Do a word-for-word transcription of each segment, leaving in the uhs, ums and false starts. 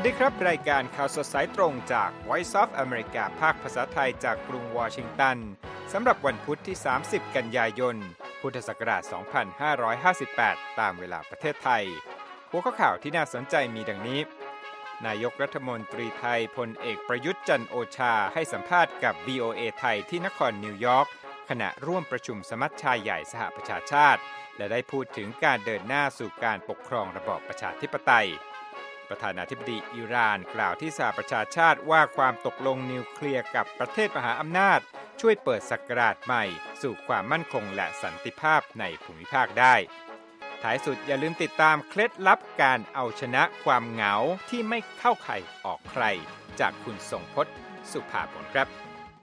สดีครับรายการข่าวสดสายตรงจาก Voice of America ภาคภาษาไทยจากกรุงวอชิงตันสำหรับวันพุธที่สามสิบกันยายนพุทธศักราชสองพันห้าร้อยห้าสิบแปดตามเวลาประเทศไทยหัวข้อข่าวที่น่าสนใจมีดังนี้นายกรัฐมนตรีไทยพลเอกประยุทธ์จันทร์โอชาให้สัมภาษณ์กับ วี โอ เอ ไทยที่นครนิวยอร์กขณะร่วมประชุมสมัชชาใหญ่สหประชาชาติและได้พูดถึงการเดินหน้าสู่การปกครองระบอบประชาธิปไตยประธานาธิบดีอิหร่านกล่าวที่สหประชาชาติว่าความตกลงนิวเคลียร์กับประเทศมหาอำนาจช่วยเปิดศักราชใหม่สู่ความมั่นคงและสันติภาพในภูมิภาคได้ท้ายสุดอย่าลืมติดตามเคล็ดลับการเอาชนะความเหงาที่ไม่เข้าใครออกใครจากคุณทรงพจน์สุภาผลครับ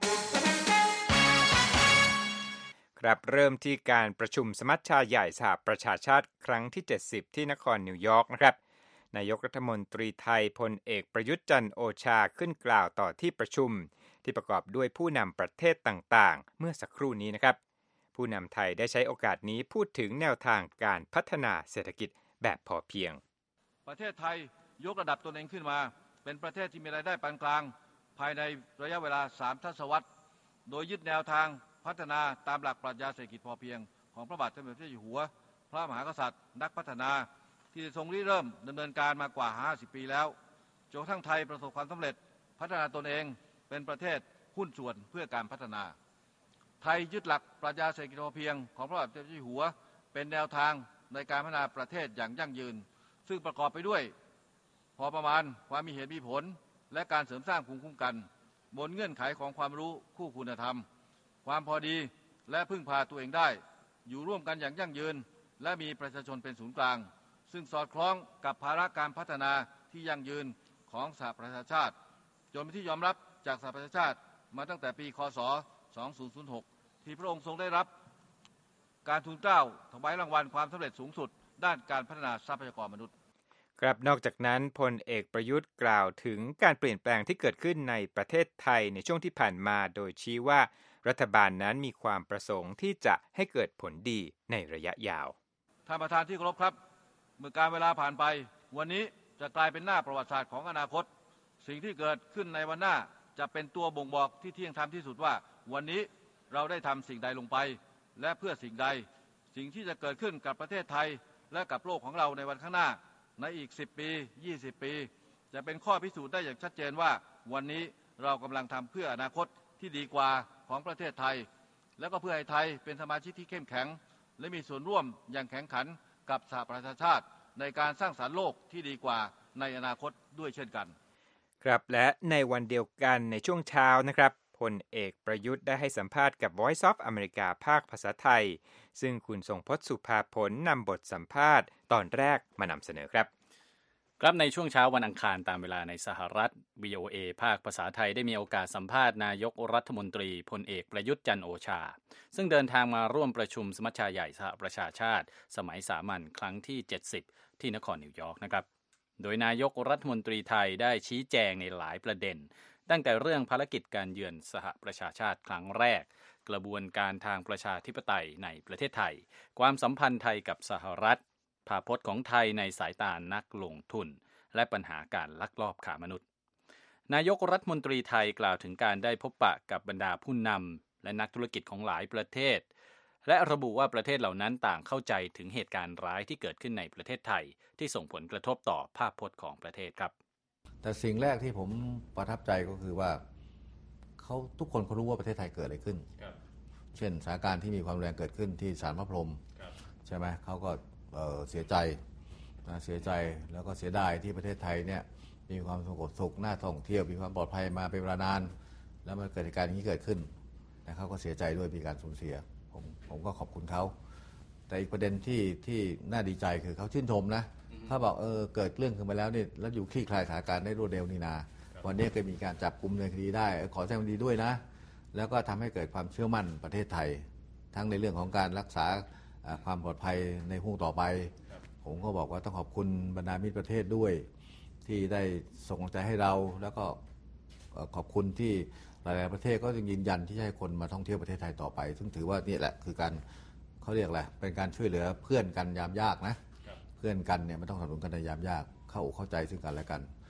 ครับเริ่มที่การประชุมสมัชชาใหญ่สหประชาชาติครั้งที่เจ็ดสิบที่นครนิวยอร์กนะครับนายกรัฐมนตรีไทยพลเอกประยุทธ์จันทร์โอชาขึ้นกล่าวต่อที่ประชุมที่ประกอบด้วยผู้นำประเทศต่างๆเมื่อสักครู่นี้นะครับผู้นำไทยได้ใช้โอกาสนี้พูดถึงแนวทางการพัฒนาเศรษฐกิจแบบพอเพียงประเทศไทยยกระดับตนเองขึ้นมาเป็นประเทศที่มีรายได้ปานกลางภายในระยะเวลาสามทศวรรษโดยยึดแนวทางพัฒนาตามหลักปรัชญาเศรษฐกิจพอเพียงของพระบาทสมเด็จพระเจ้าอยู่หัวพระมหากษัตริย์นักพัฒนาที่ทรงริเริ่มดำเนินการมากว่าห้าสิบปีแล้วจนกระทั่งไทยประสบความสำเร็จพัฒนาตนเองเป็นประเทศหุ้นส่วนเพื่อการพัฒนาไทยยึดหลักปรัชญาเศรษฐกิจพอเพียงของพระบาทสมเด็จพระเจ้าอยู่หัวเป็นแนวทางในการพัฒนาประเทศอย่างยั่งยืนซึ่งประกอบไปด้วยพอประมาณความมีเหตุมีผลและการเสริมสร้างภูมิคุ้มกันบนเงื่อนไขของความรู้คู่คุณธรรมความพอดีและพึ่งพาตัวเองได้อยู่ร่วมกันอย่างยั่งยืนและมีประชาชนเป็นศูนย์กลางซึ่งสอดคล้องกับภาระการพัฒนาที่ยั่งยืนของสหประชาชาติจนเป็นที่ยอมรับจากสหประชาชาติมาตั้งแต่ปีค.ศ. สองพันหกที่พระองค์ทรงได้รับการทูลเกล้าถวายรางวัลความสำเร็จสูงสุดด้านการพัฒนาทรัพยากรมนุษย์ครับนอกจากนั้นพลเอกประยุทธ์กล่าวถึงการเปลี่ยนแปลงที่เกิดขึ้นในประเทศไทยในช่วงที่ผ่านมาโดยชี้ว่ารัฐบาลนั้นมีความประสงค์ที่จะให้เกิดผลดีในระยะยาวท่านประธานที่เคารพครับเมื่อการเวลาผ่านไปวันนี้จะกลายเป็นหน้าประวัติศาสตร์ของอนาคตสิ่งที่เกิดขึ้นในวันหน้าจะเป็นตัวบ่งบอกที่เที่ยงธรรมที่สุดว่าวันนี้เราได้ทำสิ่งใดลงไปและเพื่อสิ่งใดสิ่งที่จะเกิดขึ้นกับประเทศไทยและกับโลกของเราในวันข้างหน้าในอีกสิบปียี่สิบปีจะเป็นข้อพิสูจน์ได้อย่างชัดเจนว่าวันนี้เรากำลังทำเพื่ออนาคตที่ดีกว่าของประเทศไทยและก็เพื่อให้ไทยเป็นสมาชิกที่เข้มแข็งและมีส่วนร่วมอย่างแข็งขันกับสหประชาชาติในการสร้างสรรค์โลกที่ดีกว่าในอนาคตด้วยเช่นกันครับและในวันเดียวกันในช่วงเช้านะครับพลเอกประยุทธ์ได้ให้สัมภาษณ์กับ Voice of America ภาคภาษาไทยซึ่งคุณทรงพจน์สุภาผลนำบทสัมภาษณ์ตอนแรกมานำเสนอครับครับในช่วงเช้าวันอังคารตามเวลาในสหรัฐ วี โอ เอ ภาคภาษาไทยได้มีโอกาสสัมภาษณ์นายกรัฐมนตรีพลเอกประยุทธ์จันทร์โอชาซึ่งเดินทางมาร่วมประชุมสมัชชาใหญ่สหประชาชาติสมัยสามัญครั้งที่เจ็ดสิบที่นครนิวยอร์กนะครับโดยนายกรัฐมนตรีไทยได้ชี้แจงในหลายประเด็นตั้งแต่เรื่องภารกิจการเยือนสหประชาชาติครั้งแรกกระบวนการทางประชาธิปไตยในประเทศไทยความสัมพันธ์ไทยกับสหรัฐภาพพจน์ของไทยในสายตานักลงทุนและปัญหาการลักลอบค้ามนุษย์นายกรัฐมนตรีไทยกล่าวถึงการได้พบปะกับบรรดาผู้นำและนักธุรกิจของหลายประเทศและระบุว่าประเทศเหล่านั้นต่างเข้าใจถึงเหตุการณ์ร้ายที่เกิดขึ้นในประเทศไทยที่ส่งผลกระทบต่อภาพพจน์ของประเทศครับแต่สิ่งแรกที่ผมประทับใจก็คือว่าเขาทุกคนเขารู้ว่าประเทศไทยเกิดอะไรขึ้นเช่นสถานการณ์ที่มีความแรงเกิดขึ้นที่ศาลพระพรหมใช่ไหมเขาก็เอ่อเสียใจเสียใจแล้วก็เสียดายที่ประเทศไทยเนี่ยมีความสงบสุขน่าท่องเที่ยวมีความปลอดภัยมาเป็นเวลานานแล้วมันเกิดเหตุการณ์อย่างนี้เกิดขึ้นแต่เขาก็เสียใจด้วยมีการสูญเสียผมผมก็ขอบคุณเขาแต่อีกประเด็นที่ที่น่าดีใจคือเขาชื่นชมนะถ้าบอกเออเกิดเรื่องขึ้นมาแล้วเนี่ยแล้วอยู่คลี่คลายสถานการณ์ได้รวดเร็วนี่นาวันนี้ก็มีการจับกุมในคดีได้ขอแสดงความดีด้วยนะแล้วก็ทำให้เกิดความเชื่อมั่นประเทศไทยทั้งในเรื่องของการรักษาความปลอดภัยในห่วงต่อไปผมก็บอกว่าต้องขอบคุณบรรดามิตรประเทศด้วยที่ได้ส่งกำลังใจให้เราแล้วก็ขอบคุณที่หลายๆประเทศก็ยังยืนยันที่จะให้คนมาท่องเที่ยวประเทศไทยต่อไปซึ่งถือว่านี่แหละคือการเขาเรียกอะไรเป็นการช่วยเหลือเพื่อนกันยามยากนะเพื่อนกันเนี่ยไม่ต้องสนับสนุนกันในยามยากเข้าอกเข้าใจซึ่งกันและกัน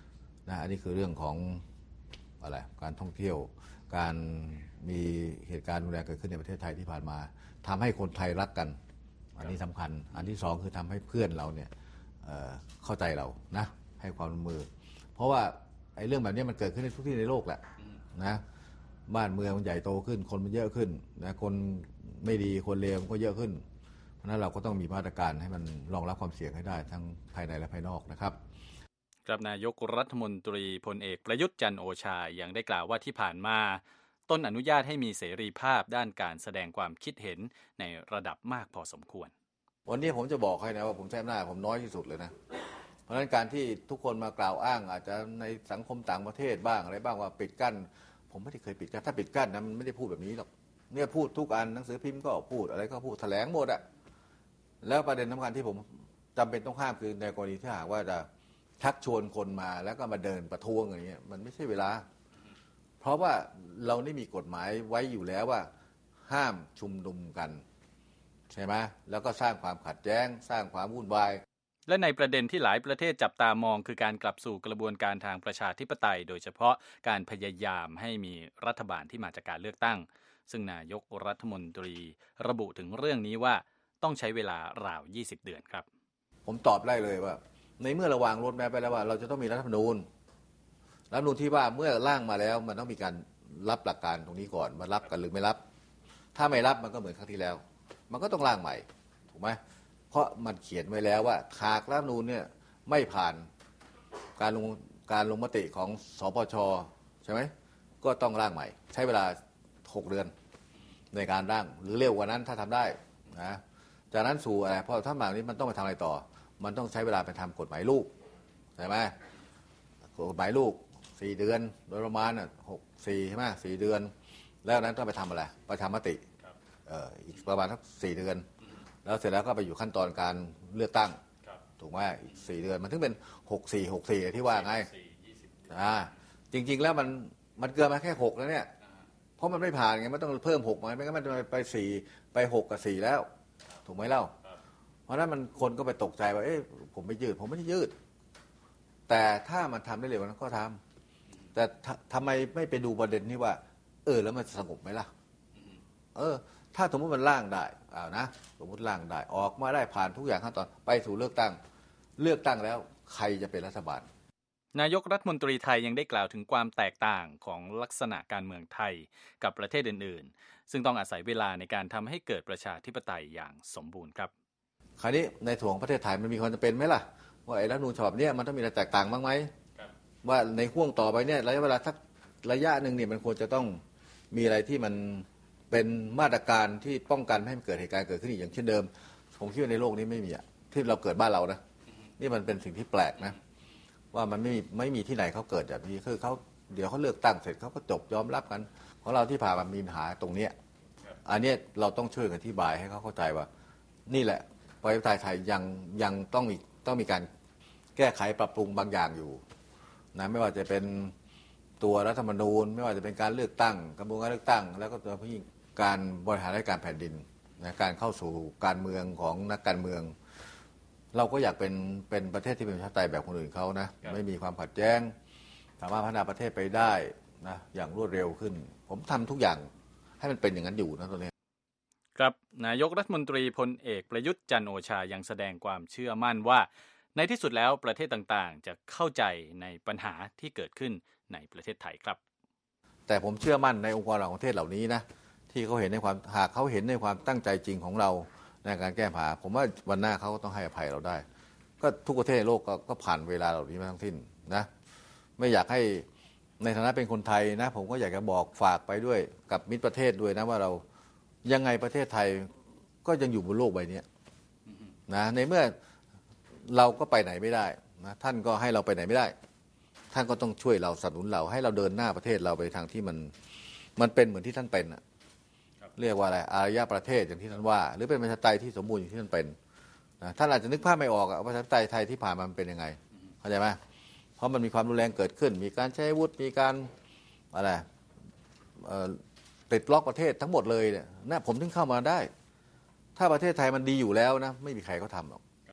นะอันนี้คือเรื่องของอะไรการท่องเที่ยวการมีเหตุการณ์รุนแรงเกิดขึ้นในประเทศไทยที่ผ่านมาทำให้คนไทยรักกันอันนี้สำคัญอันที่สองคือทำให้เพื่อนเราเนี่ย เอ่อ เข้าใจเรานะให้ความร่วมมือเพราะว่าไอ้เรื่องแบบนี้มันเกิดขึ้นในทุกที่ในโลกแหละนะบ้านเมืองมันใหญ่โตขึ้นคนมันเยอะขึ้นนะคนไม่ดีคนเลวมันก็เยอะขึ้นเพราะฉะนั้นเราก็ต้องมีมาตรการให้มันรองรับความเสี่ยงให้ได้ทั้งภายในและภายนอกนะครับครับนายกรัฐมนตรีพลเอกประยุทธ์จันทร์โอชายังได้กล่าวว่าที่ผ่านมาตนอนุญาตให้มีเสรีภาพด้านการแสดงความคิดเห็นในระดับมากพอสมควรวันนี้ผมจะบอกให้นะว่าผมใช้อำนาจผมน้อยที่สุดเลยนะเพราะฉะนั้นการที่ทุกคนมากล่าวอ้างอาจจะในสังคมต่างประเทศบ้างอะไรบ้างว่าปิดกั้นผมไม่ได้เคยปิดกั้นถ้าปิดกั้นนะมันไม่ได้พูดแบบนี้หรอกเนี่ยพูดทุกอันหนังสือพิมพ์ก็พูดอะไรก็พูดแถลงหมดอะแล้วประเด็นสำคัญที่ผมจำเป็นต้องห้ามคือในกรณีที่หากว่าจะชักชวนคนมาแล้วก็มาเดินประท้วงอย่างเงี้ยมันไม่ใช่เวลาเพราะว่าเรานี่มีกฎหมายไว้อยู่แล้วว่าห้ามชุมนุมกันใช่ไหมแล้วก็สร้างความขัดแย้งสร้างความวุ่นวายและในประเด็นที่หลายประเทศจับตามองคือการกลับสู่กระบวนการทางประชาธิปไตยโดยเฉพาะการพยายามให้มีรัฐบาลที่มาจากการเลือกตั้งซึ่งนายกรัฐมนตรีระบุถึงเรื่องนี้ว่าต้องใช้เวลาราวยี่สิบเดือนครับผมตอบได้เลยว่าในเมื่อระวางรถแมพไปแล้วว่าเราจะต้องมีรัฐธรรมนูญรัฐธรรมนูญที่ว่าเมื่อร่างมาแล้วมันต้องมีการรับหลักการตรงนี้ก่อนมารับกันหรือไม่รับถ้าไม่รับมันก็เหมือนครั้งที่แล้วมันก็ต้องร่างใหม่ถูกไหมเพราะมันเขียนไว้แล้วว่าหากรัฐธรรมนูญเนี่ยไม่ผ่านการลงการลงมติของสปช.ใช่ไหมก็ต้องร่างใหม่ใช้เวลาหกเดือนในการร่างหรือเร็วกว่านั้นถ้าทำได้นะจากนั้นสู่อะไรเพราะถ้าแบบนี้มันต้องไปทำอะไรต่อมันต้องใช้เวลาไปทำกฎหมายลูกใช่ไหมกฎหมายลูกสี่เดือนโดยประมาณน่ะหกสี่ใช่ไหมสี่เดือนแล้วนั้นต้องไปทำอะไรไปทำมติเอ่ออีกประมาณสักสี่เดือนแล้วเสร็จแล้วก็ไปอยู่ขั้นตอนการเลือกตั้งถูกไหมอีกสี่เดือนมันถึงเป็นหกสี่หกสี่ที่ว่าไงอ่าจริงๆแล้วมันมันเกินมาแค่หกแล้วเนี่ยเพราะมันไม่ผ่านไงมันต้องเพิ่มหกมาไม่งั้นมันจะไปสี่ไปหกกับสี่แล้วถูกไหมเล่าเพราะนั้นมันคนก็ไปตกใจว่าเอ๊ะผมไม่ยืดผมไม่ได้ยืดแต่ถ้ามันทำได้เร็วนั้นก็ทำแต่ทำไมไม่ไปดูประเด็นที่ว่าเออแล้วมันจะสงบไหมล่ะเออถ้าสมมติมันร่างได้อ้าวนะสมมติร่างได้ออกมาได้ผ่านทุกอย่างขั้นตอนไปสู่เลือกตั้งเลือกตั้งแล้วใครจะเป็นรัฐบาลนายกรัฐมนตรีไทยยังได้กล่าวถึงความแตกต่างของลักษณะการเมืองไทยกับประเทศอื่นๆซึ่งต้องอาศัยเวลาในการทำให้เกิดประชาธิปไตยอย่างสมบูรณ์ครับคราวนี้ในส่วนของประเทศไทยมันมีความจำเป็นไหมล่ะว่าไอ้รัฐธรรมนูญฉบับนี้มันต้องมีอะไรแตกต่างบ้างไหมว่าในห่วงต่อไปเนี่ยระยะเวลาสักระยะหนึ่งเนี่ยมันควรจะต้องมีอะไรที่มันเป็นมาตรการที่ป้องกันไม่ให้เกิดเหตุการณ์เกิดขึ้นอีกอย่างเช่นเดิมผมคิดว่าในโลกนี้ไม่มีอ่ะที่เราเกิดบ้านเรานะนี่มันเป็นสิ่งที่แปลกนะว่ามันไม่ไม่มีที่ไหนเขาเกิดแบบนี้คือเขาเดี๋ยวเขาเลือกตั้งเสร็จเขาก็จบยอมรับกันของเราที่ผ่านมามีปัญหาตรงเนี้ยอันนี้เราต้องช่วยกันอธิบายให้เขาเข้าใจว่านี่แหละประเทศไทยยังยังต้องมีต้องมีการแก้ไขปรับปรุงบางอย่างอยู่นะไม่ว่าจะเป็นตัวรัฐธรรมนูญไม่ว่าจะเป็นการเลือกตั้งกระบวนการเลือกตั้งแล้วก็ตัวผู้ยิ่งการบริหารราชการแผ่นดินนะการเข้าสู่การเมืองของนักการเมืองเราก็อยากเป็นเป็นประเทศที่เป็นประชาธิปไตยแบบคนอื่นเขานะไม่มีความขัดแย้งสามารถพัฒนาประเทศไปได้นะอย่างรวดเร็วขึ้นผมทำทุกอย่างให้มันเป็นอย่างนั้นอยู่นะตอนนี้ครับนายกรัฐมนตรีพลเอกประยุทธ์จันทร์โอชายังแสดงความเชื่อมั่นว่าในที่สุดแล้วประเทศต่างๆจะเข้าใจในปัญหาที่เกิดขึ้นในประเทศไทยครับแต่ผมเชื่อมั่นในองค์กรระหว่างประเทศเหล่านี้นะที่เขาเห็นในความหากเขาเห็นในความตั้งใจจริงของเราในการแก้ปัญหาผมว่าวันหน้าเขาก็ต้องให้อภัยเราได้ก็ทุกประเทศในโลก ก, ก็ผ่านเวลาเหล่านี้มาทั้งสิ้นนะไม่อยากให้ในฐานะเป็นคนไทยนะผมก็อยากจะบอกฝากไปด้วยกับมิตรประเทศด้วยนะว่าเรายังไงประเทศไทยก็ยังอยู่บนโลกใบนี้นะในเมื่อเราก็ไปไหนไม่ได้นะท่านก็ให้เราไปไหนไม่ได้ท่านก็ต้องช่วยเราสนับสนุนเราให้เราเดินหน้าประเทศเราไปทางที่มันมันเป็นเหมือนที่ท่านเป็นอ่ะเรียกว่าอะไรอารยประเทศอย่างที่ท่านว่าหรือเป็นประชาธิปไตยที่สมบูรณ์อย่างที่ท่านเป็นนะท่านอาจจะนึกภาพไม่ออกอ่ะประชาธิปไตยไทยที่ผ่านมามันเป็นยังไงเข้าใจไหมเพราะมันมีความรุนแรงเกิดขึ้นมีการใช้อาวุธมีการอะไรติดล็อกประเทศทั้งหมดเลยเนี่ยนะผมถึงเข้ามาได้ถ้าประเทศไทยมันดีอยู่แล้วนะไม่มีใครเขาทำหรอก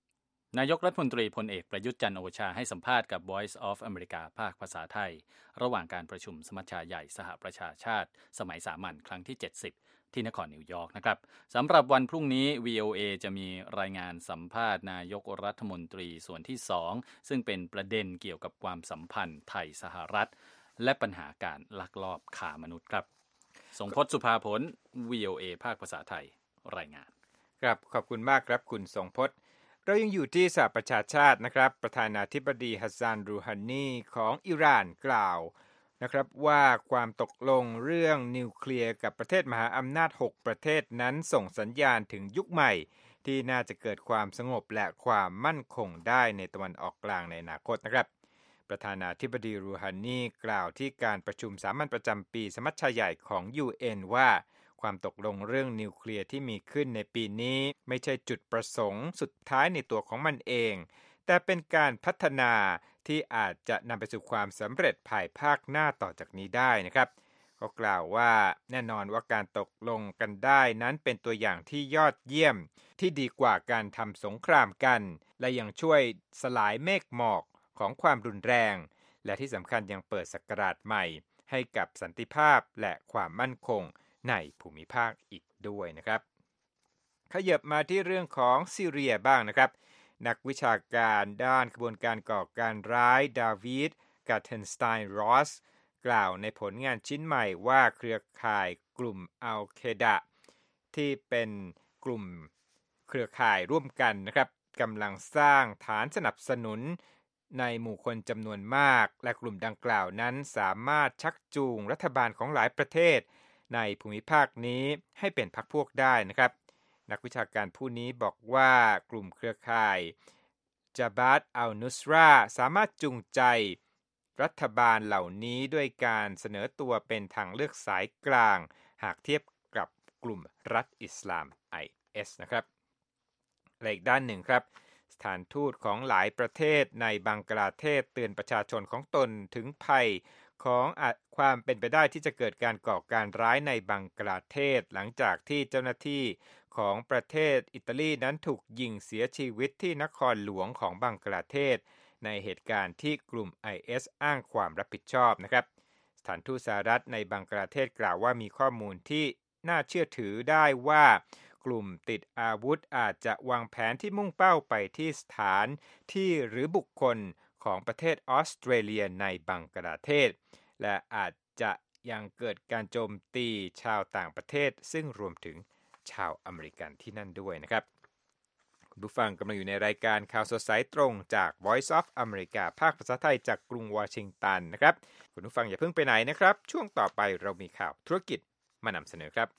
นายกรัฐมนตรีพลเอกประยุทธ์จันทร์โอชาให้สัมภาษณ์กับ Voice of America ภาคภาษาไทยระหว่างการประชุมสมัชชาใหญ่สหประชาชาติสมัยสามัญครั้งที่เจ็ดสิบที่นครนิวยอร์กนะครับสำหรับวันพรุ่งนี้ วี โอ เอ จะมีรายงานสัมภาษณ์นายกรัฐมนตรีส่วนที่สองซึ่งเป็นประเด็นเกี่ยวกับความสัมพันธ์ไทยสหรัฐและปัญหาการลักลอบค้ามนุษย์ครับทรงพจน์สุภาผล วี โอ เอ ภาคภาษาไทยรายงานครับขอบคุณมากครับคุณทรงพจน์เรายังอยู่ที่สหประชาชาตินะครับประธานาธิบดีฮัสซานรูฮานีของอิหร่านกล่าวนะครับว่าความตกลงเรื่องนิวเคลียร์กับประเทศมหาอำนาจหกประเทศนั้นส่งสัญญาณถึงยุคใหม่ที่น่าจะเกิดความสงบและความมั่นคงได้ในตะวันออกกลางในอนาคตนะครับประธานาธิบดีรูฮานีกล่าวที่การประชุมสามัญประจำปีสมัชชาใหญ่ของ ยู เอ็น ว่าความตกลงเรื่องนิวเคลียร์ที่มีขึ้นในปีนี้ไม่ใช่จุดประสงค์สุดท้ายในตัวของมันเองแต่เป็นการพัฒนาที่อาจจะนำไปสู่ความสำเร็จภายภาคหน้าต่อจากนี้ได้นะครับเขากล่าวว่าแน่นอนว่าการตกลงกันได้นั้นเป็นตัวอย่างที่ยอดเยี่ยมที่ดีกว่าการทำสงครามกันและยังช่วยสลายเมฆหมอกของความรุนแรงและที่สำคัญยังเปิดศักราชใหม่ให้กับสันติภาพและความมั่นคงในภูมิภาคอีกด้วยนะครับขยับมาที่เรื่องของซีเรียบ้างนะครับนักวิชาการด้านกระบวนการก่อการร้ายดาวิดกาเทนสไตน์รอสกล่าวในผลงานชิ้นใหม่ว่าเครือข่ายกลุ่มอัลเคดะที่เป็นกลุ่มเครือข่ายร่วมกันนะครับกำลังสร้างฐานสนับสนุนในหมู่คนจำนวนมากและกลุ่มดังกล่าวนั้นสามารถชักจูงรัฐบาลของหลายประเทศในภูมิภาคนี้ให้เป็นพรรคพวกได้นะครับนักวิชาการผู้นี้บอกว่ากลุ่มเครือข่ายจาบาตอัลนุสราสามารถจูงใจรัฐบาลเหล่านี้ด้วยการเสนอตัวเป็นทางเลือกสายกลางหากเทียบกับกลุ่มรัฐอิสลาม ไอ เอส นะครับและอีกด้านหนึ่งครับสถานทูตของหลายประเทศในบังกลาเทศเตือนประชาชนของตนถึงภัยของความเป็นไปได้ที่จะเกิดการก่อการร้ายในบังกลาเทศหลังจากที่เจ้าหน้าที่ของประเทศอิตาลีนั้นถูกยิงเสียชีวิตที่นครหลวงของบังกลาเทศในเหตุการณ์ที่กลุ่ม ไอ เอส อ้างความรับผิดชอบนะครับสถานทูตสหรัฐในบังกลาเทศกล่าวว่ามีข้อมูลที่น่าเชื่อถือได้ว่ากลุ่มติดอาวุธอาจจะวางแผนที่มุ่งเป้าไปที่สถานที่หรือบุคคลของประเทศออสเตรเลียในบังกลาเทศและอาจจะยังเกิดการโจมตีชาวต่างประเทศซึ่งรวมถึงชาวอเมริกันที่นั่นด้วยนะครับคุณผู้ฟังกำลังอยู่ในรายการข่าวสดสายตรงจาก Voice of America ภาคภาษาไทยจากกรุงวอชิงตันนะครับคุณผู้ฟังอย่าเพิ่งไปไหนนะครับช่วงต่อไปเรามีข่าวธุรกิจมานำเสนอครับ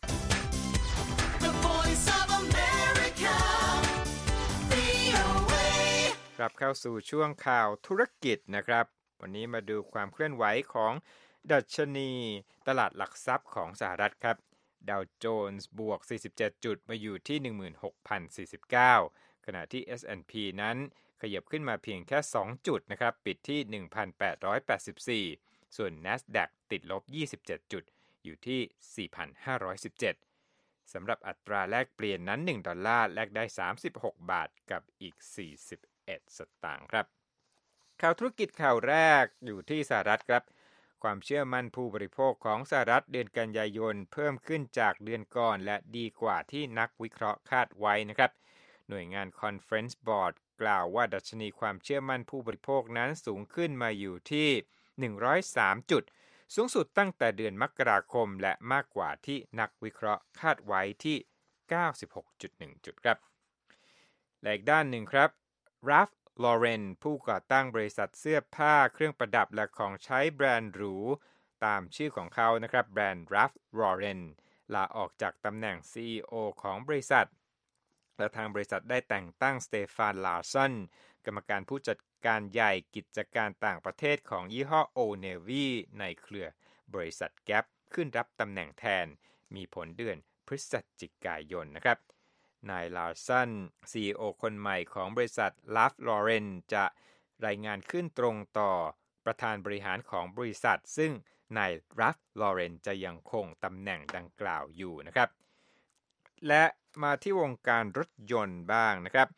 The Voice of America วี โอ เอ ครับเข้าสู่ช่วงข่าวธุรกิจนะครับวันนี้มาดูความเคลื่อนไหวของดัชนีตลาดหลักทรัพย์ของสหรัฐครับดาวโจนส์บวกสี่สิบเจ็ดจุดมาอยู่ที่ หนึ่งหมื่นหกพันสี่สิบเก้า ขณะที่ เอส แอนด์ พี นั้นขยับขึ้นมาเพียงแค่สองจุดนะครับปิดที่ หนึ่งพันแปดร้อยแปดสิบสี่ ส่วน NASDAQ ติดลบยี่สิบเจ็ดจุดอยู่ที่ สี่พันห้าร้อยสิบเจ็ด สำหรับอัตราแลกเปลี่ยนนั้นหนึ่งดอลลาร์แลกได้สามสิบหกบาทกับอีกสี่สิบเอ็ดสตางค์ครับข่าวธุรกิจข่าวแรกอยู่ที่สหรัฐครับความเชื่อมั่นผู้บริโภคของสหรัฐเดือนกันยายนเพิ่มขึ้นจากเดือนก่อนและดีกว่าที่นักวิเคราะห์คาดไว้นะครับหน่วยงาน Conference Board กล่าวว่าดัชนีความเชื่อมั่นผู้บริโภคนั้นสูงขึ้นมาอยู่ที่หนึ่งร้อยสามจุดสูงสุดตั้งแต่เดือนมกราคมและมากกว่าที่นักวิเคราะห์คาดไว้ที่ เก้าสิบหกจุดหนึ่ง จุดครับและอีกด้านหนึ่งครับ Ralph Lauren ผู้ก่อตั้งบริษัทเสื้อผ้าเครื่องประดับและของใช้แบรนด์หรูตามชื่อของเขานะครับแบรนด์ Ralph Lauren ลาออกจากตำแหน่ง ซี อี โอ ของบริษัทและทางบริษัทได้แต่งตั้งสเตฟาน ลาร์สันกรรมการผู้จัดการใหญ่กิจการต่างประเทศของยี่ห้อ Old Navy ในเครือบริษัท Gap ขึ้นรับตำแหน่งแทนมีผลเดือนพฤศจิกายนนะครับนายลาร์สัน ซี อี โอ คนใหม่ของบริษัท Ralph Lauren จะรายงานขึ้นตรงต่อประธานบริหารของบริษัทซึ่งนาย Ralph Lauren จะยังคงตำแหน่งดังกล่าวอยู่นะครับและมาที่วงการรถยนต์บ้างนะครับ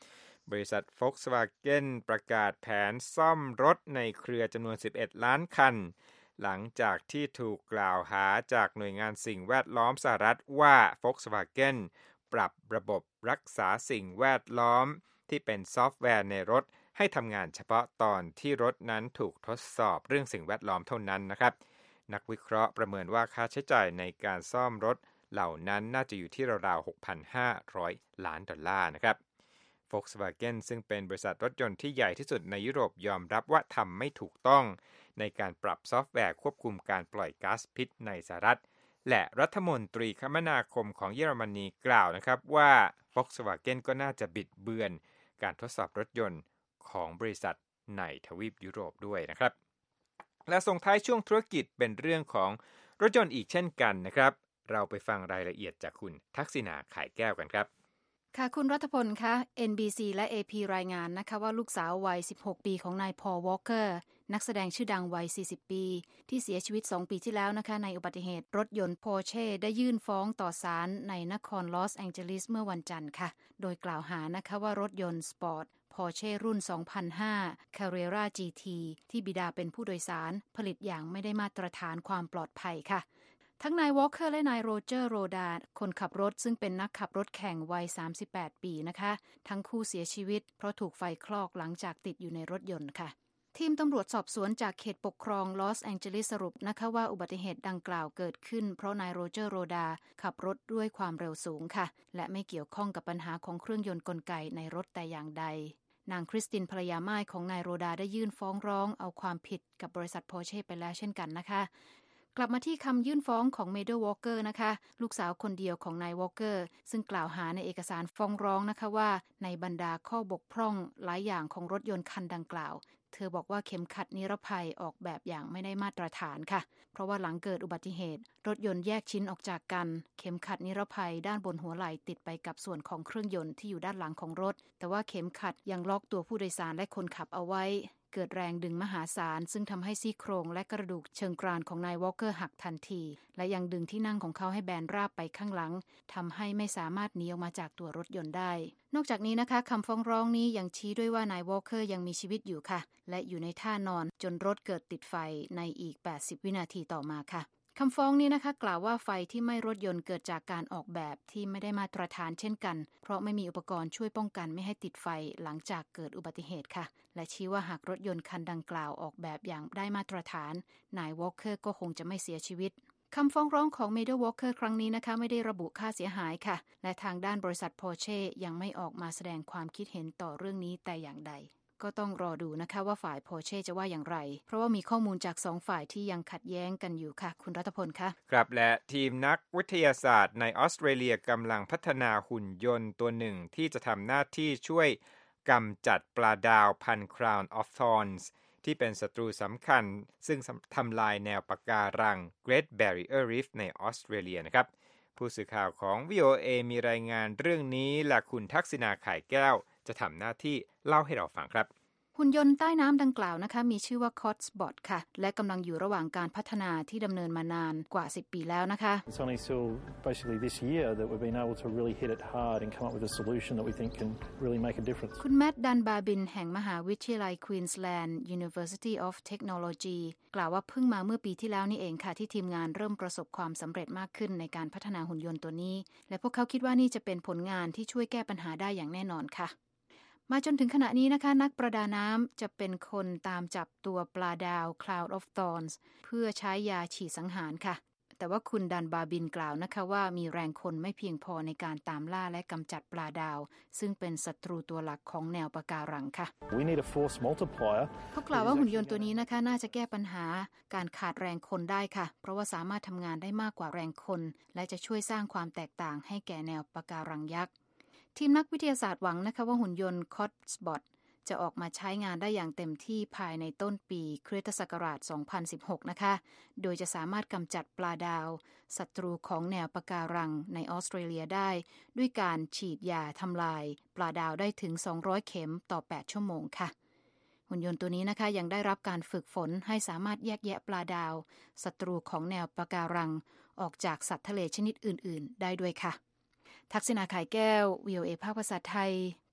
บริษัท Volkswagen ประกาศแผนซ่อมรถในเครือจำนวนสิบเอ็ดล้านคันหลังจากที่ถูกกล่าวหาจากหน่วยงานสิ่งแวดล้อมสหรัฐว่า Volkswagen ปรับระบบรักษาสิ่งแวดล้อมที่เป็นซอฟต์แวร์ในรถให้ทำงานเฉพาะตอนที่รถนั้นถูกทดสอบเรื่องสิ่งแวดล้อมเท่านั้นนะครับนักวิเคราะห์ประเมินว่าค่าใช้จ่ายในการซ่อมรถเหล่านั้นน่าจะอยู่ที่ราวๆ หกพันห้าร้อย ล้านดอลลาร์นะครับ Volkswagen ซึ่งเป็นบริษัทรถยนต์ที่ใหญ่ที่สุดในยุโรปยอมรับว่าทำไม่ถูกต้องในการปรับซอฟต์แวร์ควบคุมการปล่อยก๊าซพิษในสหรัฐและรัฐมนตรีคมนาคมของเยอรมนีกล่าวนะครับว่า Volkswagen ก็น่าจะบิดเบือนการทดสอบรถยนต์ของบริษัทในทวีปยุโรปด้วยนะครับและส่งท้ายช่วงธุรกิจเป็นเรื่องของรถยนต์อีกเช่นกันนะครับเราไปฟังรายละเอียดจากคุณทักษิณาขายแก้วกันครับค่ะคุณรัฐพลคะ เอ็น บี ซี และ เอ พี รายงานนะคะว่าลูกสาววัยสิบหกปีของนายพอล วอลเกอร์นักแสดงชื่อดังวัยสี่สิบปีที่เสียชีวิตสองปีที่แล้วนะคะในอุบัติเหตุรถยนต์ Porsche ได้ยื่นฟ้องต่อศาลในนครลอสแองเจลิสเมื่อวันจันทร์ค่ะโดยกล่าวหานะคะว่ารถยนต์สปอร์ต Porsche รุ่น สองพันห้า Carrera จี ที ที่บิดาเป็นผู้โดยสารผลิตอย่างไม่ได้มาตรฐานความปลอดภัยค่ะทั้งนายวอลเกอร์และนายโรเจอร์โรดาคนขับรถซึ่งเป็นนักขับรถแข่งวัยสามสิบแปดปีนะคะทั้งคู่เสียชีวิตเพราะถูกไฟคลอกหลังจากติดอยู่ในรถยนต์ค่ะทีมตำรวจสอบสวนจากเขตปกครองลอสแองเจลิสสรุปนะคะว่าอุบัติเหตุดังกล่าวเกิดขึ้นเพราะนายโรเจอร์โรดาขับรถด้วยความเร็วสูงค่ะและไม่เกี่ยวข้องกับปัญหาของเครื่องยนต์กลไกในรถแต่อย่างใดนางคริสตินภรรยาม่ายของนายโรดาได้ยื่นฟ้องร้องเอาความผิดกับบริษัท Porsche ไปแล้วเช่นกันนะคะกลับมาที่คำยื่นฟ้องของเมเดอร์วอลเกอร์นะคะลูกสาวคนเดียวของนายวอลเกอร์ซึ่งกล่าวหาในเอกสารฟ้องร้องนะคะว่าในบรรดาข้อบกพร่องหลายอย่างของรถยนต์คันดังกล่าวเธอบอกว่าเข็มขัดนิรภัยออกแบบอย่างไม่ได้มาตรฐานค่ะเพราะว่าหลังเกิดอุบัติเหตุรถยนต์แยกชิ้นออกจากกันเข็มขัดนิรภัยด้านบนหัวไหล่ติดไปกับส่วนของเครื่องยนต์ที่อยู่ด้านหลังของรถแต่ว่าเข็มขัดยังล็อกตัวผู้โดยสารและคนขับเอาไว้เกิดแรงดึงมหาศาลซึ่งทำให้ซี่โครงและกระดูกเชิงกรานของนายวอลเกอร์หักทันทีและยังดึงที่นั่งของเขาให้แบนราบไปข้างหลังทำให้ไม่สามารถหนีออกมาจากตัวรถยนต์ได้นอกจากนี้นะคะคำฟ้องร้องนี้ยังชี้ด้วยว่านายวอลเกอร์ยังมีชีวิตอยู่ค่ะและอยู่ในท่านอนจนรถเกิดติดไฟในอีกแปดสิบวินาทีต่อมาค่ะคำฟ้องนี้นะคะกล่าวว่าไฟที่ไหม้รถยนต์เกิดจากการออกแบบที่ไม่ได้มาตรฐานเช่นกันเพราะไม่มีอุปกรณ์ช่วยป้องกันไม่ให้ติดไฟหลังจากเกิดอุบัติเหตุค่ะและชี้ว่าหากรถยนต์คันดังกล่าวออกแบบอย่างได้มาตรฐานนายวอลเกอร์ก็คงจะไม่เสียชีวิตคำฟ้องร้องของเมเดอร์วอลเกอร์ครั้งนี้นะคะไม่ได้ระบุค่าเสียหายค่ะและทางด้านบริษัท Porsche ยังไม่ออกมาแสดงความคิดเห็นต่อเรื่องนี้แต่อย่างใดก็ต้องรอดูนะคะว่าฝ่าย Porsche จะว่าอย่างไรเพราะว่ามีข้อมูลจากสองฝ่ายที่ยังขัดแย้งกันอยู่ค่ะคุณรัตพลคะครับและทีมนักวิทยาศาสตร์ในออสเตรเลียกำลังพัฒนาหุ่นยนต์ตัวหนึ่งที่จะทำหน้าที่ช่วยกำจัดปลาดาวพันธุ์ Crown of Thorns ที่เป็นศัตรูสำคัญซึ่งทำลายแนวปะการัง Great Barrier Reef ในออสเตรเลียนะครับผู้สื่อข่าวของ วี โอ เอ มีรายงานเรื่องนี้และคุณทักษิณา ข่ายแก้วจะทำหน้าที่เล่าให้เราฟังครับหุ่นยนต์ใต้น้ำดังกล่าวนะคะมีชื่อว่า Cotsbot ค่ะและกำลังอยู่ระหว่างการพัฒนาที่ดำเนินมานานกว่าสิบปีแล้วนะคะ It's only till basically this year that we've been able to really hit it hard and come up with a solution that we think can really make a difference คุณแมตต์ดันบาบินแห่งมหาวิทยาลัย Queensland University of Technology กล่าวว่าเพิ่งมาเมื่อปีที่แล้วนี่เองค่ะที่ทีมงานเริ่มประสบความสำเร็จมากขึ้นในการพัฒนาหุ่นยนต์ตัวนี้และพวกเขาคิดว่านี่จะเป็นผลงานที่ช่วยแก้ปัญหาได้อย่างแน่นอนค่ะมาจนถึงขณะนี้นะคะนักประดาน้ำจะเป็นคนตามจับตัวปลาดาว Cloud of Thorns เพื่อใช้ยาฉีดสังหารค่ะแต่ว่าคุณดันบาบินกล่าวนะคะว่ามีแรงคนไม่เพียงพอในการตามล่าและกำจัดปลาดาวซึ่งเป็นศัตรูตัวหลักของแนวปะการังค่ะ We need a force multiplier เขากล่าวว่าหุ่นยนต์ตัวนี้นะคะน่าจะแก้ปัญหาการขาดแรงคนได้ค่ะเพราะว่าสามารถทำงานได้มากกว่าแรงคนและจะช่วยสร้างความแตกต่างให้แก่แนวปะการังยักษ์ทีมนักวิทยาศาสตร์หวังนะคะว่าหุ่นยนต์ Cotsbot จะออกมาใช้งานได้อย่างเต็มที่ภายในต้นปีคริสตศักราชสองพันสิบหกนะคะโดยจะสามารถกำจัดปลาดาวศัตรูของแนวปะการังในออสเตรเลียได้ด้วยการฉีดยาทำลายปลาดาวได้ถึงสองร้อยเข็มต่อแปดชั่วโมงค่ะหุ่นยนต์ตัวนี้นะคะยังได้รับการฝึกฝนให้สามารถแยกแยะปลาดาวศัตรูของแนวปะการังออกจากสัตว์ทะเลชนิดอื่นๆได้ด้วยค่ะทักษิณา ข่ายแก้ว วี โอ เอ ภาคภาษาไทย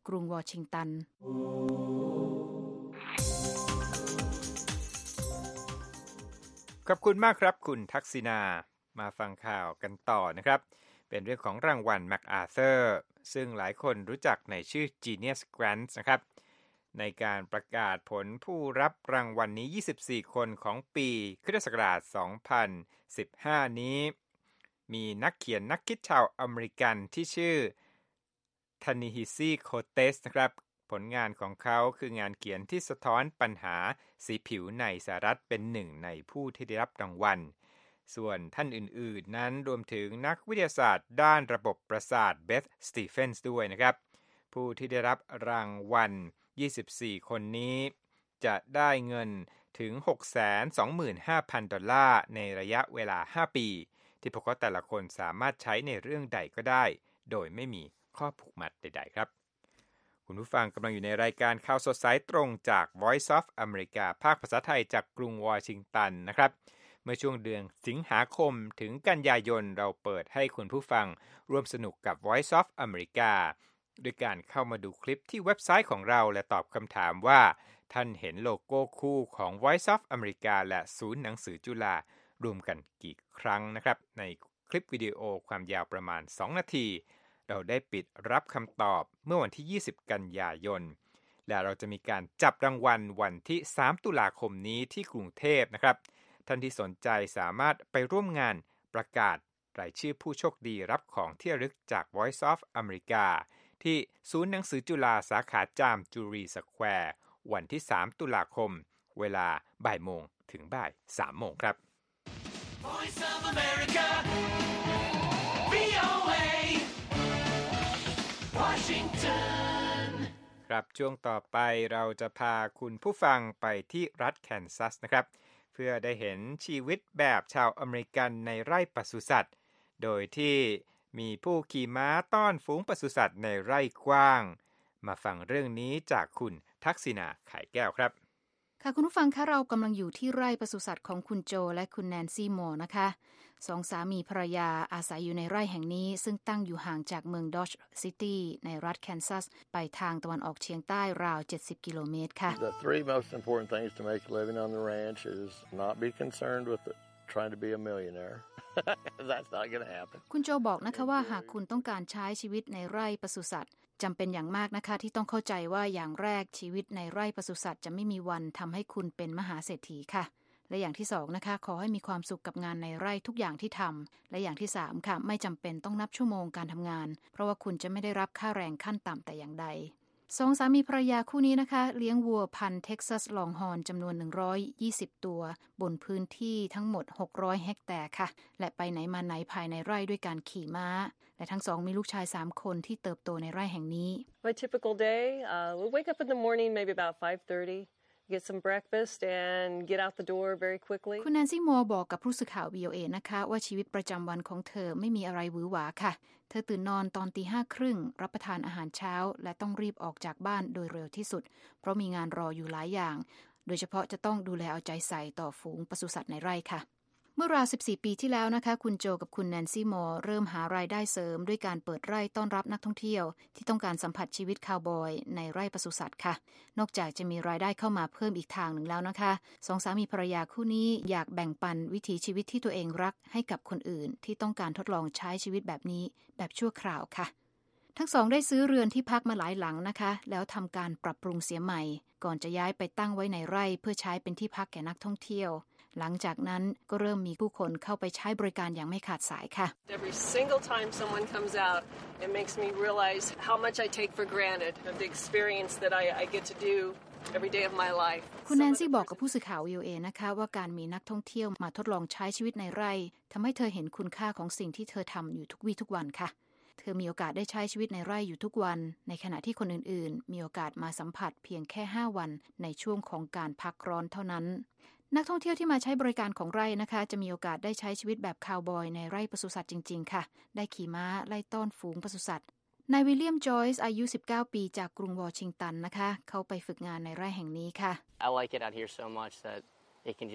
กรุงวอชิงตันขอบคุณมากครับคุณทักษิณามาฟังข่าวกันต่อนะครับเป็นเรื่องของรางวัลแมคอาร์เธอร์ซึ่งหลายคนรู้จักในชื่อ Genius Grants นะครับในการประกาศผลผู้รับรางวัลนี้ยี่สิบสี่คนของปีคริสตศักราชสองพันสิบห้านี้มีนักเขียนนักคิดชาวอเมริกันที่ชื่อทานิฮิซิโคเตสนะครับผลงานของเขาคืองานเขียนที่สะท้อนปัญหาสีผิวในสหรัฐเป็นหนึ่งในผู้ที่ได้รับรางวัลส่วนท่านอื่นๆนั้นรวมถึงนักวิทยาศาสตร์ด้านระบบประสาทเบธสตีเฟนส์ด้วยนะครับผู้ที่ได้รับรางวัลยี่สิบสี่คนนี้จะได้เงินถึง หกแสนสองหมื่นห้าพัน ดอลลาร์ในระยะเวลาห้าปีที่พวกเขาแต่ละคนสามารถใช้ในเรื่องใดก็ได้โดยไม่มีข้อผูกมัดใดๆครับคุณผู้ฟังกำลังอยู่ในรายการข่าวสดสายตรงจาก Voice of America ภาคภาษาไทยจากกรุงวอชิงตันนะครับเมื่อช่วงเดือนสิงหาคมถึงกันยายนเราเปิดให้คุณผู้ฟังร่วมสนุกกับ Voice of America ด้วยการเข้ามาดูคลิปที่เว็บไซต์ของเราและตอบคำถามว่าท่านเห็นโลโก้คู่ของ Voice of America และศูนย์หนังสือจุฬารวมกันกี่ครั้งนะครับในคลิปวิดีโอความยาวประมาณสองนาทีเราได้ปิดรับคำตอบเมื่อวันที่ยี่สิบกันยายนและเราจะมีการจับรางวัลวันที่สามตุลาคมนี้ที่กรุงเทพนะครับท่านที่สนใจสามารถไปร่วมงานประกาศรายชื่อผู้โชคดีรับของที่ระลึกจาก Voice of America ที่ศูนย์หนังสือจุฬาสาขาจามจุรีสแควร์วันที่สามตุลาคมเวลาบ่ายโมงถึงบ่ายสามโมงครับ Voice of America วี โอ เอ Washington ครับช่วงต่อไปเราจะพาคุณผู้ฟังไปที่รัฐแคนซัสนะครับเพื่อได้เห็นชีวิตแบบชาวอเมริกันในไร่ปศุสัตว์โดยที่มีผู้ขี่ม้าต้อนฝูงปศุสัตว์ในไร่กว้างมาฟังเรื่องนี้จากคุณทักษิณาไข่แก้วครับค่ะคุณผู้ฟังคะเรากำลังอยู่ที่ไร่ปศุสัตว์ของคุณโจและคุณแนนซี่มอร์นะคะสองสามีภรรยาอาศัยอยู่ในไร่แห่งนี้ซึ่งตั้งอยู่ห่างจากเมืองดอชซิตี้ในรัฐแคนซัสไปทางตะวันออกเฉียงใต้ราวเจ็ดสิบกิโลเมตรค่ะ The three most important things to make a living on the ranch is not be concerned with trying to be a millionaire. That's not going to happen. คุณโจบอกนะคะว่าหากคุณต้องการใช้ชีวิตในไร่ปศุสัตว์จำเป็นอย่างมากนะคะที่ต้องเข้าใจว่าอย่างแรกชีวิตในไร่ปศุสัตว์จะไม่มีวันทำให้คุณเป็นมหาเศรษฐีค่ะและอย่างที่สองนะคะขอให้มีความสุขกับงานในไร่ทุกอย่างที่ทำและอย่างที่สามค่ะไม่จำเป็นต้องนับชั่วโมงการทำงานเพราะว่าคุณจะไม่ได้รับค่าแรงขั้นต่ำแต่อย่างใดสองสามีภรรยาคู่นี้นะคะเลี้ยงวัวพันธุ์เท็กซัสลองฮอร์นจำนวนหนึ่งร้อยยี่สิบตัวบนพื้นที่ทั้งหมดหกร้อยเฮกแตร์ค่ะและไปไหนมาไหนภายในไร่ด้วยการขี่ม้าและทั้งสองมีลูกชายสามคนที่เติบโตในไร่แห่งนี้ My typical day, uh, we wake up in the morning maybe about five thirty, get some breakfast and get out the door very quickly. คุณแนนซี่มัวร์บอกกับผู้สื่อข่าว วี โอ เอ นะคะว่าชีวิตประจำวันของเธอไม่มีอะไรหวือหวาค่ะเธอตื่นนอนตอนตีห้าครึ่งรับประทานอาหารเช้าและต้องรีบออกจากบ้านโดยเร็วที่สุดเพราะมีงานรออยู่หลายอย่างโดยเฉพาะจะต้องดูแลเอาใจใส่ต่อฝูงปศุสัตว์ในไร่ค่ะเมื่อราวสิบสี่ปีที่แล้วนะคะคุณโจกับคุณแนนซี่มอร์เริ่มหารายได้เสริมด้วยการเปิดไร่ต้อนรับนักท่องเที่ยวที่ต้องการสัมผัสชีวิตคาวบอยในไร่ปศุสัตว์ค่ะนอกจากจะมีรายได้เข้ามาเพิ่มอีกทางหนึ่งแล้วนะคะสองสามีภรรยาคู่นี้อยากแบ่งปันวิถีชีวิตที่ตัวเองรักให้กับคนอื่นที่ต้องการทดลองใช้ชีวิตแบบนี้แบบชั่วคราวค่ะทั้งสองได้ซื้อเรือนที่พักมาหลายหลังนะคะแล้วทำการปรับปรุงเสียใหม่ก่อนจะย้ายไปตั้งไว้ในไร่เพื่อใช้เป็นที่พักแก่นักท่องเที่ยวหลังจากนั้นก็เริ่มมีผู้คนเข้าไปใช้บริการอย่างไม่ขาดสายค่ะ Every single time someone comes out, it makes me realize how much I take for granted of the experience that I, I get to do every day of my life. คุณแนนซี่บอกกับผู้สื่อข่าว วี โอ เอ นะคะว่าการมีนักท่องเที่ยวมาทดลองใช้ชีวิตในไร่ทำให้เธอเห็นคุณค่าของสิ่งที่เธอทำอยู่ทุกวี่ทุกวันค่ะเธอมีโอกาสได้ใช้ชีวิตในไร่อยู่ทุกวันในขณะที่คนอื่นๆมีโอกาสมาสัมผัสเพียงแค่ห้าวันในช่วงของการพักร้อนเท่านั้นนักท่องเที่ยวที่มาใช้บริการของไร่นะคะจะมีโอกาสได้ใช้ชีวิตแบบคาวบอยในไร่ปศุสัตว์จริงๆค่ะได้ขี่ม้าไล่ต้อนฝูงปศุสัตว์นายวิลเลียมจอยส์อายุสิบเก้าปีจากกรุงวอชิงตันนะคะเขาไปฝึกงานในไร่แห่งนี้ค่ะ I like it out here so much that it can just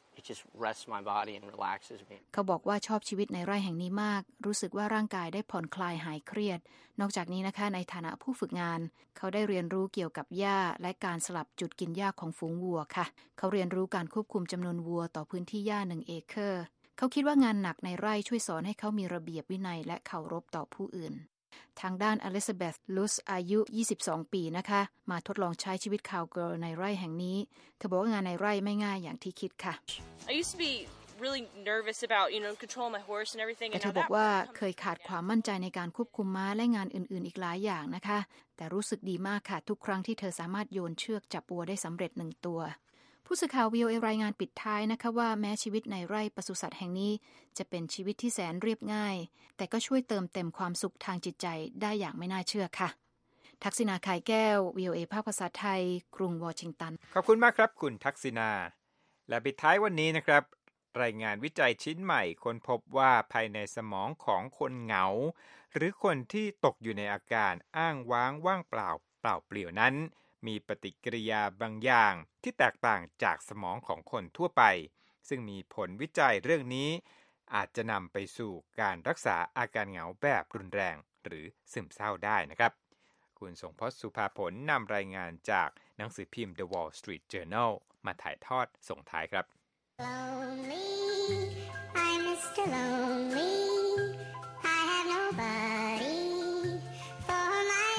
it just rests my body and relaxes me เขาบอกว่าชอบชีวิตในไร่แห่งนี้มากรู้สึกว่าร่างกายได้ผ่อนคลายหายเครียดนอกจากนี้นะคะในฐานะผู้ฝึกงานเขาได้เรียนรู้เกี่ยวกับหญ้าและการสลับจุดกินหญ้าของฝูงวัวค่ะเขาเรียนรู้การควบคุมจำนวนวัวต่อพื้นที่หญ้าหนึ่งเอเคอร์เขาคิดว่างานหนักในไร่ช่วยสอนให้เขามีระเบียบวินัยและเคารพต่อผู้อื่นทางด้านอลิซาเบธลุสอายุยี่สิบสองปีนะคะมาทดลองใช้ชีวิตคาวเกิร์ลในไร่แห่งนี้เธอบอกว่างานในไร่ไม่ง่ายอย่างที่คิดค่ะ I used to be really nervous about you know controlling my horse and everything แต่เธอบอกว่าเคยขาดความมั่นใจในการควบคุมม้าและงานอื่นๆอีกหลายอย่างนะคะแต่รู้สึกดีมากค่ะทุกครั้งที่เธอสามารถโยนเชือกจับวัวได้สำเร็จหนึ่งตัวผู้สื่อข่าว วี โอ เอ รายงานปิดท้ายนะคะว่าแม้ชีวิตในไร่ปศุสัตว์แห่งนี้จะเป็นชีวิตที่แสนเรียบง่ายแต่ก็ช่วยเติมเต็มความสุขทางจิตใจได้อย่างไม่น่าเชื่อค่ะทักษิณาไข่แก้ว วี โอ เอ ภาคภาษาไทยกรุงวอชิงตันขอบคุณมากครับคุณทักษิณาและปิดท้ายวันนี้นะครับรายงานวิจัยชิ้นใหม่ค้นพบว่าภายในสมองของคนเหงาหรือคนที่ตกอยู่ในอาการอ้างว้างว่างเปล่าเปล่าเปลี่ยวนั้นมีปฏิกิริยาบางอย่างที่แตกต่างจากสมองของคนทั่วไปซึ่งมีผลวิจัยเรื่องนี้อาจจะนำไปสู่การรักษาอาการเหงาแบบรุนแรงหรือซึมเศร้าได้นะครับคุณสงพจน์สุภาผลนำรายงานจากหนังสือพิมพ์ The Wall Street Journal มาถ่ายทอดส่งท้ายครับ Lonely, I'm Mister Lonely, I have nobody for my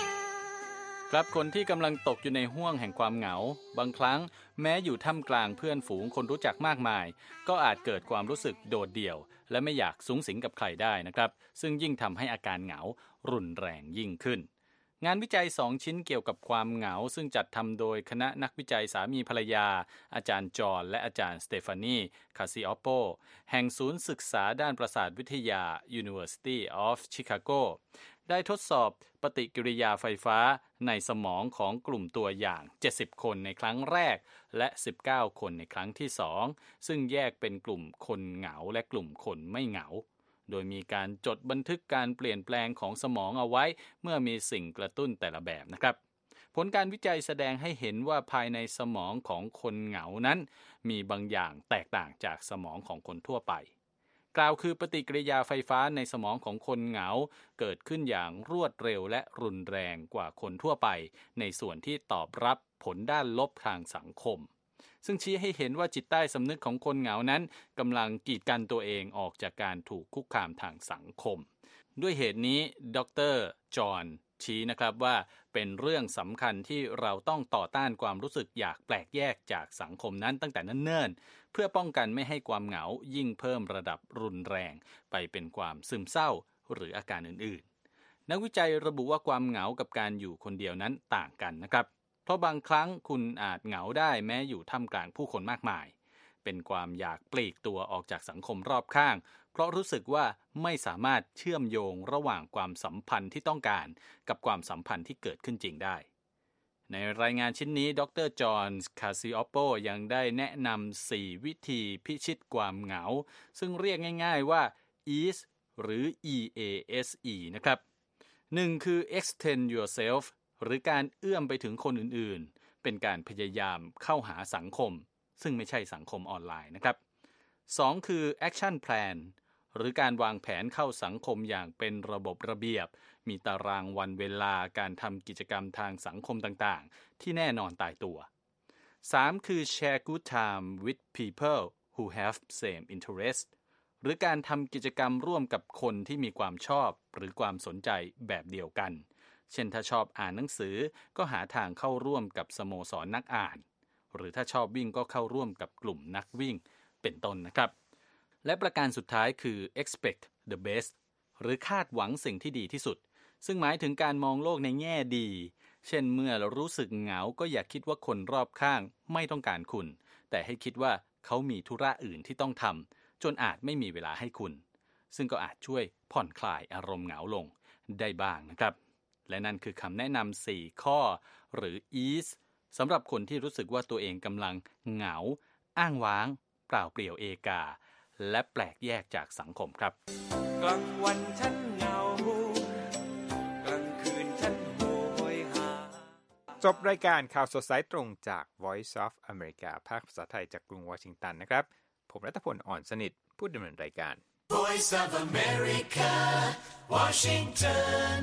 own ครับคนที่กำลังตกอยู่ในห้วงแห่งความเหงาบางครั้งแม้อยู่ท่ามกลางเพื่อนฝูงคนรู้จักมากมายก็อาจเกิดความรู้สึกโดดเดี่ยวและไม่อยากสุงสิงกับใครได้นะครับซึ่งยิ่งทำให้อาการเหงารุนแรงยิ่งขึ้นงานวิจัยสองชิ้นเกี่ยวกับความเหงาซึ่งจัดทำโดยคณะนักวิจัยสามีภรรยาอาจารย์จอห์นและอาจารย์สเตฟานีคาซิออปโปแห่งศูนย์ศึกษาด้านประสาทวิทยา University of Chicago ได้ทดสอบปฏิกิริยาไฟฟ้าในสมองของกลุ่มตัวอย่างเจ็ดสิบคนในครั้งแรกและสิบเก้าคนในครั้งที่สองซึ่งแยกเป็นกลุ่มคนเหงาและกลุ่มคนไม่เหงาโดยมีการจดบันทึกการเปลี่ยนแปลงของสมองเอาไว้เมื่อมีสิ่งกระตุ้นแต่ละแบบนะครับผลการวิจัยแสดงให้เห็นว่าภายในสมองของคนเหงานั้นมีบางอย่างแตกต่างจากสมองของคนทั่วไปกล่าวคือปฏิกิริยาไฟฟ้าในสมองของคนเหงาเกิดขึ้นอย่างรวดเร็วและรุนแรงกว่าคนทั่วไปในส่วนที่ตอบรับผลด้านลบทางสังคมซึ่งชี้ให้เห็นว่าจิตใต้สำนึกของคนเหงานั้นกำลังกีดกันตัวเองออกจากการถูกคุกคามทางสังคมด้วยเหตุนี้ดร.จอห์นชี้นะครับว่าเป็นเรื่องสำคัญที่เราต้องต่อต้านความรู้สึกอยากแปลกแยกจากสังคมนั้นตั้งแต่เนิ่นๆเพื่อป้องกันไม่ให้ความเหงายิ่งเพิ่มระดับรุนแรงไปเป็นความซึมเศร้าหรืออาการอื่นๆนักวิจัยระบุว่าความเหงากับการอยู่คนเดียวนั้นต่างกันนะครับเพราะบางครั้งคุณอาจเหงาได้แม้อยู่ท่ามกลางผู้คนมากมายเป็นความอยากปลีกตัวออกจากสังคมรอบข้างเพราะรู้สึกว่าไม่สามารถเชื่อมโยงระหว่างความสัมพันธ์ที่ต้องการกับความสัมพันธ์ที่เกิดขึ้นจริงได้ในรายงานชิ้นนี้ดร.จอห์นคาซิออปโปยังได้แนะนำสี่วิธีพิชิตความเหงาซึ่งเรียกง่ายๆว่า อี เอ เอส หรือ อี เอ เอส อี นะครับหนึ่งคือ extend yourselfหรือการเอื้อมไปถึงคนอื่นๆเป็นการพยายามเข้าหาสังคมซึ่งไม่ใช่สังคมออนไลน์นะครับสองคือ action plan หรือการวางแผนเข้าสังคมอย่างเป็นระบบระเบียบมีตารางวันเวลาการทำกิจกรรมทางสังคมต่างๆที่แน่นอนตายตัวสามคือ share good time with people who have same interest หรือการทำกิจกรรมร่วมกับคนที่มีความชอบหรือความสนใจแบบเดียวกันเช่นถ้าชอบอ่านหนังสือก็หาทางเข้าร่วมกับสโมสรนักอ่านหรือถ้าชอบวิ่งก็เข้าร่วมกับกลุ่มนักวิ่งเป็นต้นนะครับและประการสุดท้ายคือ expect the best หรือคาดหวังสิ่งที่ดีที่สุดซึ่งหมายถึงการมองโลกในแง่ดีเช่นเมื่อเรารู้สึกเหงาก็อย่าคิดว่าคนรอบข้างไม่ต้องการคุณแต่ให้คิดว่าเขามีธุระอื่นที่ต้องทำจนอาจไม่มีเวลาให้คุณซึ่งก็อาจช่วยผ่อนคลายอารมณ์เหงาลงได้บ้างนะครับและนั่นคือคำแนะนำสี่ข้อหรือ อี เอ เอส สำหรับคนที่รู้สึกว่าตัวเองกำลังเหงาอ้างว้างเปล่าเปลี่ยวเอกาและแปลกแยกจากสังคมครับกลางวันฉันเหงากลางคืนฉันโหยหาจบรายการข่าวสดสายตรงจาก Voice of America ภาคภาษาไทยจากกรุงวอชิงตันนะครับผมรัตพล อ่อนสนิทผู้ดำเนินรายการ Voice of America Washington